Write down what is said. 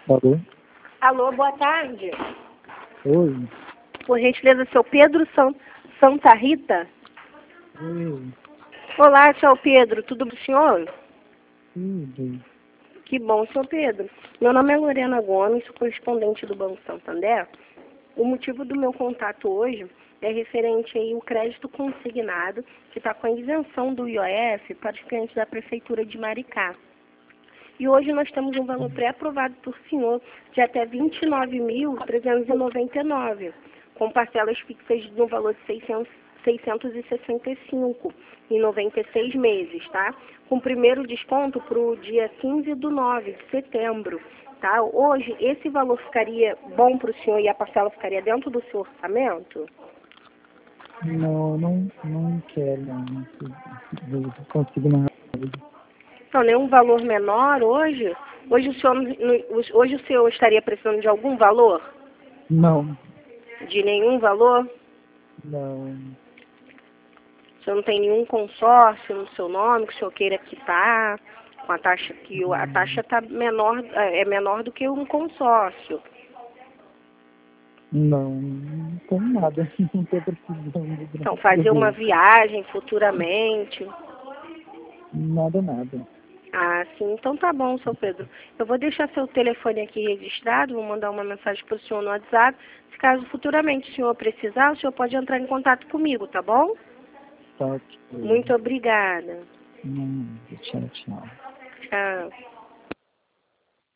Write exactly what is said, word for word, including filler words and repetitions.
Alô? Alô, boa tarde. Oi. Por gentileza, seu Pedro San... Santa Rita? Oi. Olá, seu Pedro, tudo bem, senhor? Tudo. Que bom, seu Pedro. Meu nome é Lorena Gomes, sou correspondente do Banco Santander. O motivo do meu contato hoje é referente aí ao crédito consignado, que está com a isenção do I O F para os clientes da Prefeitura de Maricá. E hoje nós temos um valor pré-aprovado por senhor de até vinte e nove mil trezentos e noventa e nove reais, com parcelas fixas no valor de seiscentos, seiscentos e sessenta e cinco reais em noventa e seis meses, tá? Com primeiro desconto para o dia quinze do nove de setembro, tá? Hoje esse valor ficaria bom para o senhor e a parcela ficaria dentro do seu orçamento? Não, não, não quero, não. Não consigo mais. Então, nenhum valor menor hoje? Hoje o senhor, hoje o senhor estaria precisando de algum valor? Não, De nenhum valor? não. O senhor não tem nenhum consórcio no seu nome que o senhor queira quitar, com a taxa que o- a taxa tá menor, é menor do que um consórcio. Não, não tem nada. Não estou precisando. Então, Graças a fazer uma Deus. viagem futuramente. Nada, nada. Ah, sim. Então tá bom, seu Pedro. Eu vou deixar seu telefone aqui registrado, vou mandar uma mensagem para o senhor no WhatsApp. Se caso futuramente o senhor precisar, o senhor pode entrar em contato comigo, tá bom? Tá ok. Muito obrigada. Não, tchau, tchau. Tchau.